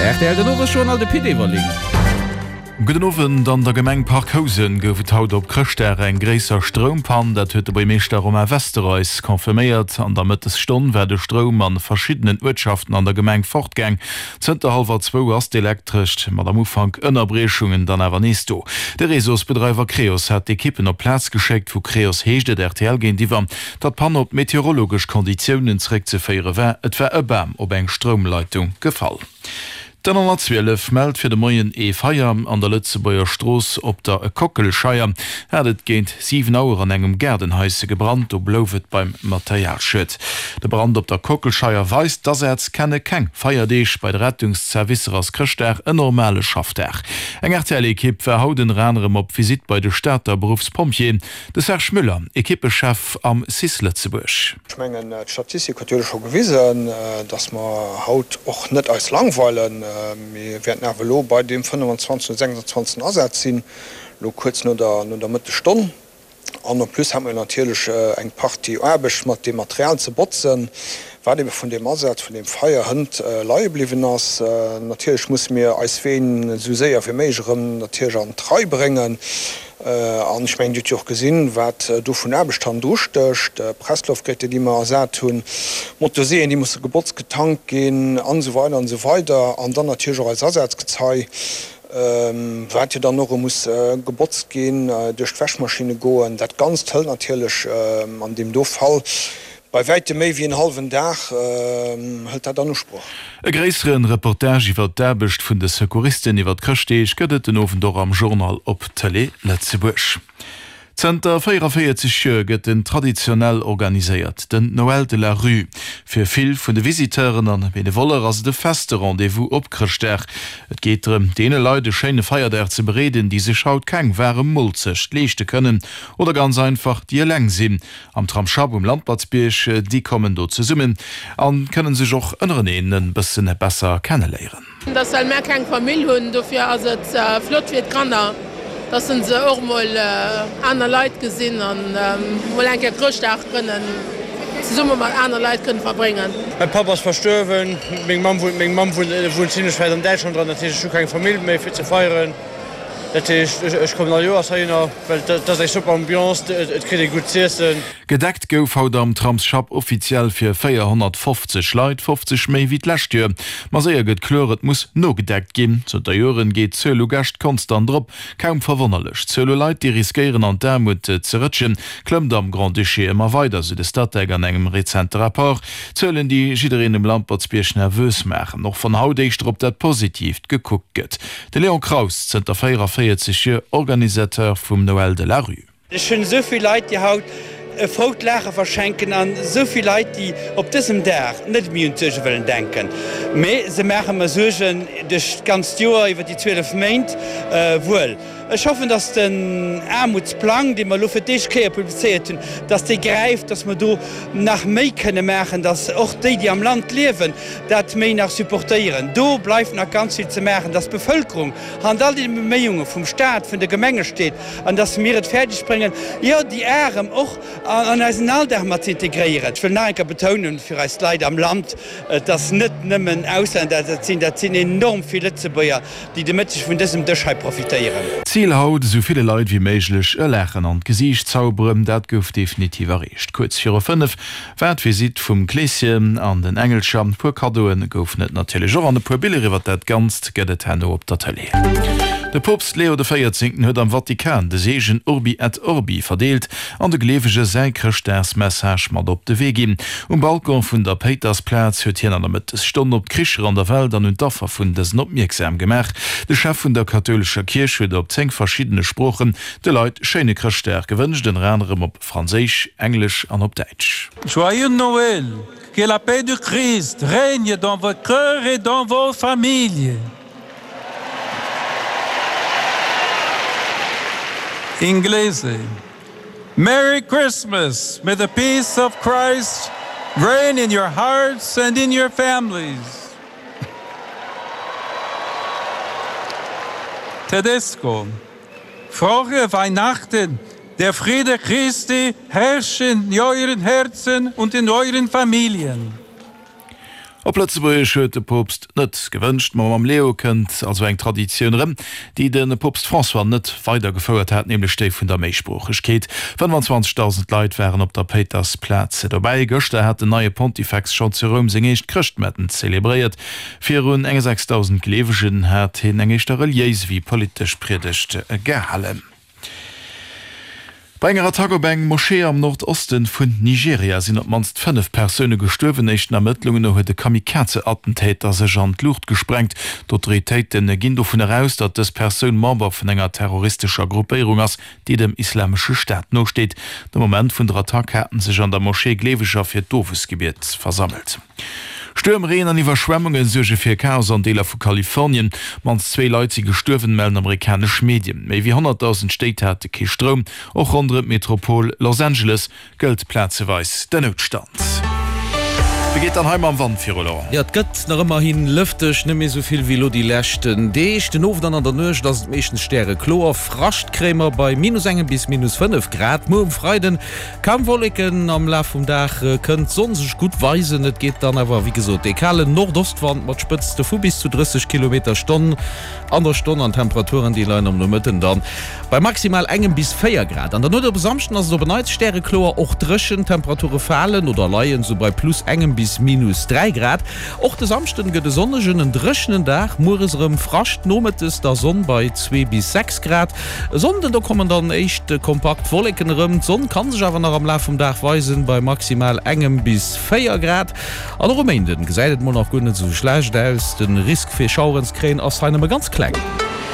RTL den Oberjournal de PD liegen. Guten Abend, an der Gemeng Parkhausen goufet haut op Krchter eng gräser Strompan, dat huet bei Meester um Westerreis konfirmiert. An der Mittes Stunde werde Strom an verschiedenen Wirtschaften an der Gemeng fortgang. 2 ass elektrisch, mat am Ufang ënnerbrechungen dann awer nesto. Der Resourcebedreiber Kreos hat die Kippen op Platz geschickt, wo Kreos heeschte der RTL gehen die war, dat Pan op meteorologisch Konditionen zrä ze feiere wär, et wär Bam op eng Stromleitung gefallen. Den 12 meldt fir de Moien Feier an der Lützebauer Stroos op der Kockelscheier het géint 7 Auer an engem Gerdenheise gebrannt op bloufet beim Materialschëtt. De Brand op der Kockelscheier weist, dass kenne keng feierdeeg bei der Rettungsservice ass Krchter en normale Schaft. Eng RTL-Ekipp verhauden Rannerem op Visit bei de Stadter Berufspompje, des Herr Schmüller, Ekippechef am Sisletzebusch. Schmengen Statistik hat schon gewiesen, dass man haut och net als langweilen. Wir werden Avelo bei dem 25 und 26 Ersatz ziehen, lo kurz nur der Mitte Stunde. Und plus haben wir natürlich eng Party erbisch mit dem Material zu botzen, weil wir von dem Ersatz, von dem Feierhund leihe blieben ist. Natürlich muss mir als wen so sehr für mich natürlich an 3 bringen. Und ich meine, auch gesehen, was du von Erbestand durchstößt, Presslaufkette, die wir sehr tun, Motorseen, die müssen geburtsgetankt gehen, und so weiter und so weiter. Und dann natürlich auch als Ersatz gezeigt, was dann noch muss geburtst gehen, durch die Waschmaschine gehen. Das ganz toll natürlich an dem Fall. Bei weitem méi wie en halfen Dach hält er dann noch Spruch. E gräiseren Reportage iwwer d'Erbecht vun de Sekuristen iwwer d'Krchtech gëtt den Ofendor am Journal op Télé Letzebusch. Zter 44 gëtt den traditionell organiséiert, den Noël de la Rue. Fir vill vun de Visiteuren an Benevoller ass de feste Rendevous opkrchter. Et geht dee Leute scheine Feierder ze bereden, die se schaut keng wärem Mulzecht leeschte können oder ganz einfach Dir leng sinn. Am Tramschab Landplatzbierch, die kommen do ze summen, an können sech och ënneren eenen bëssen besser kennenleieren. Das soll mehr kein Familie hun, dafür as et flott wird kannner. Das sind se auch mal aner Leiit gesinn an mal enke Grochtdach können Summe mal aner Leiit können verbringen. Mein Papa ist verstorben, még Mam wohnt ziemlich weit an Deutschland dran, natürlich schon keine Familie mehr für zu feiern. Ich komme nach Joas hin, weil das ist super Ambiance, es kriegt gut zu essen. Gedeckt gouf haut am Tramschap offiziell fir 450 Leiit 50 méi wie d'Lächtür. Ma seier gët kleret muss no gedeckt gin, zo der Joren geht Zölo gacht konstant drop, kaum verwonnerlech. Zölo Leiit, die riskieren an Dermut ze rëtschen, klëmmt am Grand Duché immer weiter, so de Stadtäg an engem rezente Rapport, zölen die jiin im Lampertsbierch nervös machen, noch von Hauteicht op dat positiv gekuckt gëtt. De Leon Kraus, Zter 44 Organisateur vum Noël de la Rue. Es schon soviel Leiit die haut Fruchtlacher verschenken an soviel Leiit, die op diesem Dach net mi Tisch willen denken. Me se machen ma sogen dech ganz Joer iwwer die 12 Meint wohl. Ich hoffe, dass den Armutsplan, den wir für dich publiziert haben, dass der greift, dass wir da nach mehr können machen, dass auch die am Land leben, das mehr nach supportieren. Da bleibt noch ganz viel zu machen, dass die Bevölkerung an all die Bemühungen vom Staat, von der Gemeinde steht, und dass wir es fertig bringen, ja, die Armen auch an unseren Alltag zu integrieren. Ich will nachher betonen, für uns Leute am Land, dass nicht nur Ausländer sind, das sind enorm viele Lützebäuer, die damit von diesem Durchhalt profitieren. Ziel haut so viele Leute wie méiglech lächen an Gesicht zauberem, dat gouf definitiv errecht. Kurz 4:05 Visit vum Kläschen an den Engelschamm pu Kadoen gouf net natürlich an de pu Billiwwer dat ganz gëtt Hände op der Tele. De Popst Leo de 14. huet am Vatikan de Segen Urbi et Orbi verdeelt an de glewege Säkrechtärsmessage mat op de Wegin. Balkon vun der Petersplatz huet hien an der mit Stonn op Krischer an der Welt an hun Daffer vun des opmerksam gemach. De Chef vun der katholscher Kirche huet op 10 verschiedene Sprachen de Leiit Scheine Krchter gewünscht den Rannerem op Franzésisch, Englisch an op Deutsch. Joyeux Noël, que la paix du Christ règne dans vos cœurs et dans vos familles. Inglese. Merry Christmas. May the peace of Christ reign in your hearts and in your families. Tedesco. Frohe Weihnachten. Der Friede Christi herrscht in euren Herzen und in euren Familien. Plötzlich huet de Popst net gewünscht, man am Leo kennt also eng Traditionem, die den Popst François net weiter gefeuert hat, nämlich ste vun der Meesspruch. Es geht 25.000 Leiit wären op der Petersplätze. Dabei Göchte hat den neue Pontifex schon zu Rom segecht Christmetten zelebriert. Für rund 6.000 Glewegen hat hin engegter Reliis wie politisch predigt gehallen. Bei enger Tagobeng Moschee am Nordosten vun Nigeria sind op manst 5 Persöne gestorwenechten Ermittlungen huet de Kamikaze-Attentäter sech an Luft gesprengt. D'Autoritäten ginn davon heraus, dat des Persön Member vun enger terroristischer Gruppierung ass, die dem islamsche Staat nosteht. De Moment vun der Attacke hatten sich an der Moschee Glewischer fir Dovesgebiet versammelt. Stürmreen an Überschwemmungen suche fir Chaos an Deler vu Kalifornien, mans 2 Leute gestorven melden amerikasch Medien. Mei wie 100.000 Städte hatte ki Strom, och andere Metropol Los Angeles gëlt Plätzeweis der Notstand. Wie geht an heim am Wand für Ja, gëtt nach immer hin lüftech nimme soviel wie lo die Lächten. Deich den of dann an der Nøch, dats méchen Sterre Chlor Frachtkrämer bei -1 bis -5 Grad. Mo Freiden Kamwolliken am La vom Dach könnt sonsech gut weisen. Et geht dann aber wie gesot dekale Nordostwand mat spëtzte fu bis zu 30 km/h an der Stunde an Temperaturen die Leine um Mütten dann bei maximal 1 bis 4 Grad. An der Not besamchten as beneit Sterre Chlor och dreschen Temperature fallen oder leien so bei +1 bis -3 Grad. Auch des Samsten gët de sonneschen en dreschenen Dach Moresrem frascht nomet es der Sonne bei 2 bis 6 Grad. Sonden da kommen dann echt kompakt Wolken rum. Sonne kann sich aber noch am Lauf vom Dach weisen bei maximal 1 bis 4 Grad. An Rumänen geseidet man noch gut so schlecht aus den Risk für Schauenskräen aus einem ganz klein.